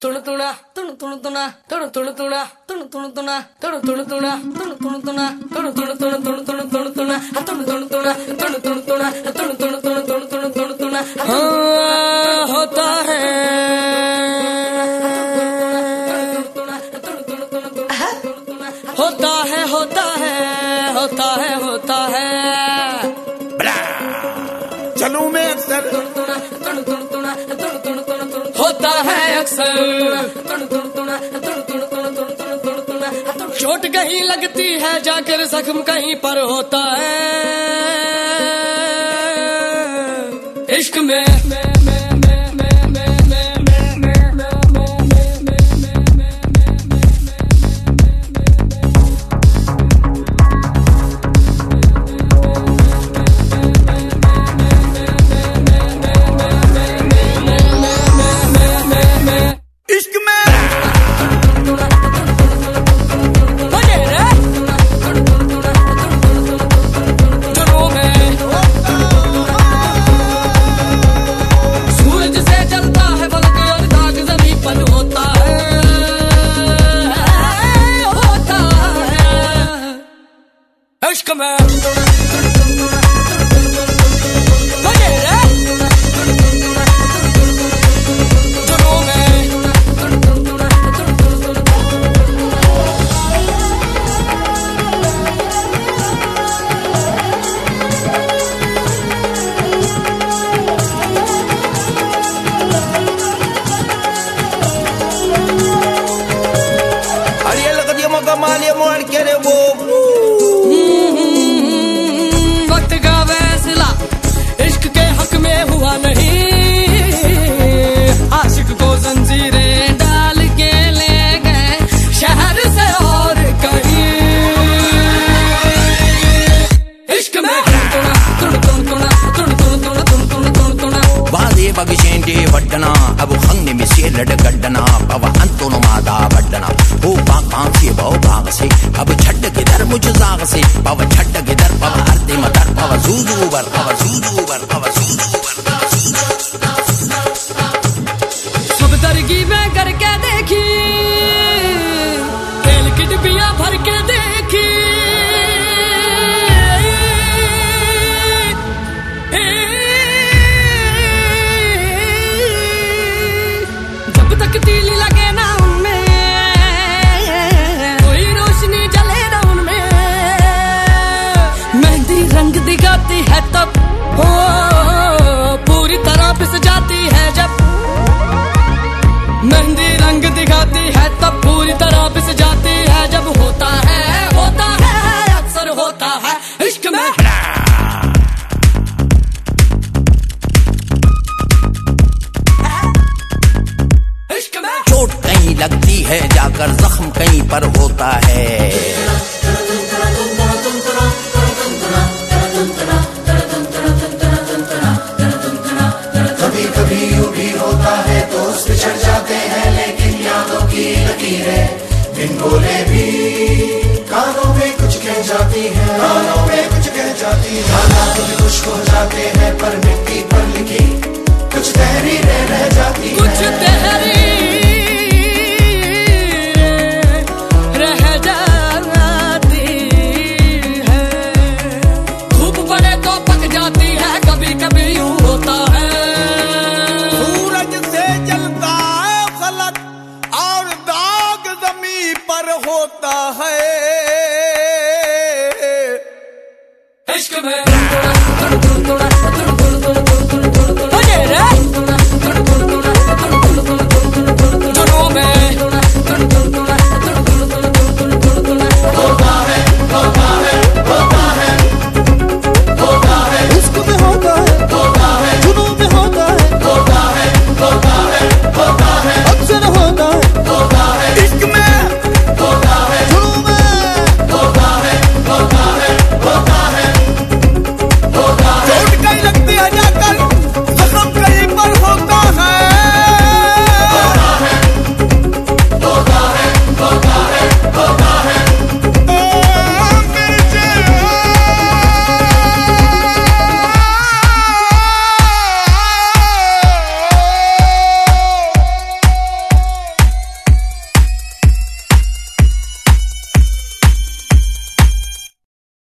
होता है होता है होता है होता है होता है चलूं मैं अक्सर होता है अक्सर चोट कहीं लगती है जाकर जख्म कहीं पर होता है इश्क में Come on. Bagishende vaddana abu khangni misye ladgaddana pava antono maada vaddana ho baan se bao baag se ab chhad kidhar mujh zaag se pava chhad kidhar pava arde madar pava zuzu bar pava zuzu bar pava zuzu bar sab dargi mein karke dekhi tel ki dibbiyan bhar ke dekhi तीली लगे ना उनमें कोई रोशनी जले ना उनमें मेहंदी रंग दिखाती है तब हो पूरी तरह पिस जाती है जब मेहंदी रंग दिखाती है तब पूरी तरह पिस जाती है जब होता है अक्सर होता है इश्क में कहीं लगती है जाकर जख्म कहीं पर होता है कभी कभी यूं भी होता है दोस्त बिछड़ जाते हैं लेकिन यादों की लकीरें बिन बोले भी कानों में कुछ कह जाती है हालात भी खुश्क हो जाते हैं पर मिट्टी पर लिखी कुछ तहरीरें रह जाती है होता है इश्क में